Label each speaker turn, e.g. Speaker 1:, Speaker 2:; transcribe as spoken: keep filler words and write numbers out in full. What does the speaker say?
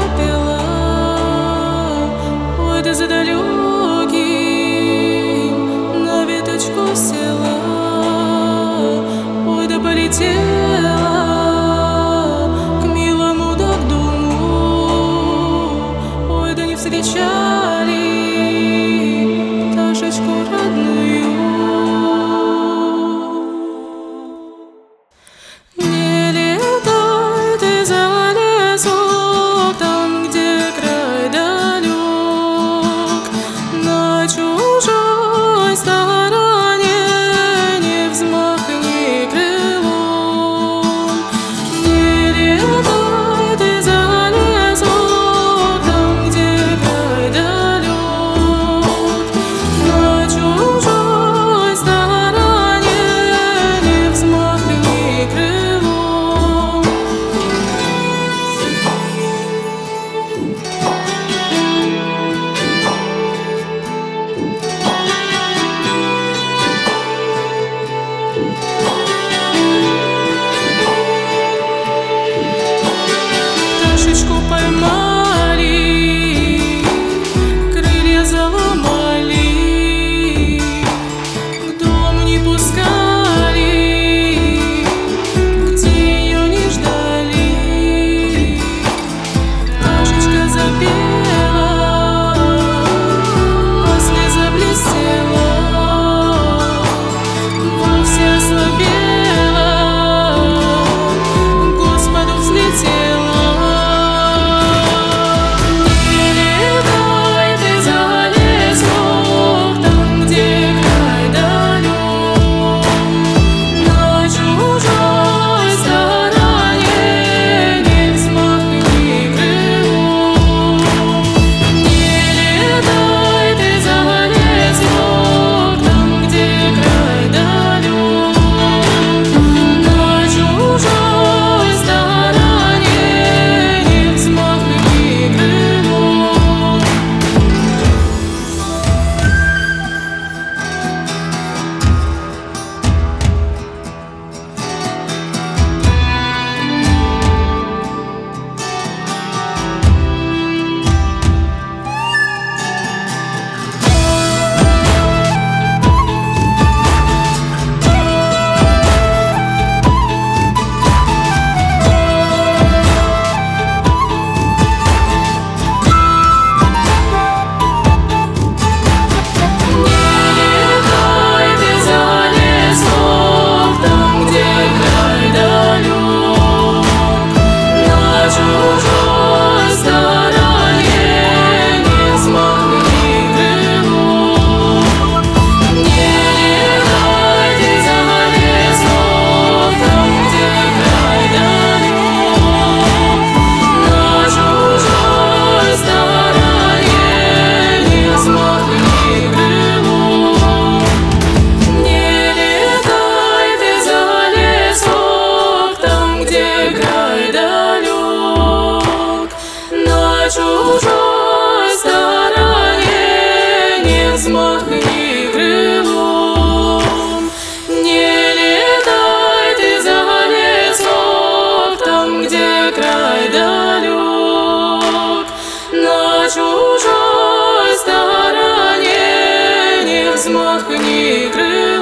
Speaker 1: запела, ой, да за далеким на веточку села, ой, да полетела к милому да к дому, ой, да не встречали пташечку родную. Не летай ты за лесок, там, где край далек, на чужой стороне не взмахни крылом. Не летай ты за лесок, там, где край далек, на чужой стороне не взмахни крылом. Пташечку поймали, крылья заломали, к дому не пускали, где ее не ждали. Пташечка запела, после заблестела, вовсе ослабела, к Господу взлетела. Не летай ты за лесок, там, где край далек, на чужой стороне не взмахни крылом. Не летай ты за лесок, там, где край далек, на чужой стороне не взмахни крылом. Чужой стороне не взмахни крылом. Не летай ты за лесок, там, где край далек, на чужой стороне не взмахни крылом.